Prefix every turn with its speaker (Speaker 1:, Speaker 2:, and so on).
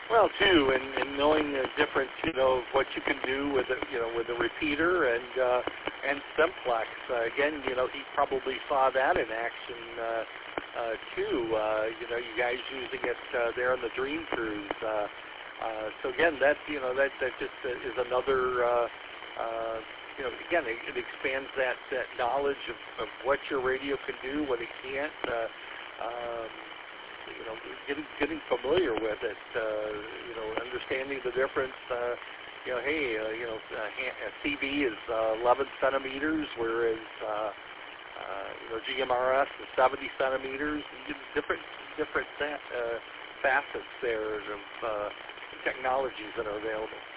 Speaker 1: Well, too, and knowing the difference, of what you can do with with a repeater and simplex. Again, he probably saw that in action too. You guys using it there on the Dream Cruise. So again, that just is another. Again, it expands that knowledge of what your radio can do, what it can't. Getting familiar with it, understanding the difference. A CB is 11 centimeters, whereas GMRS is 70 centimeters. Different facets there of technologies that are available.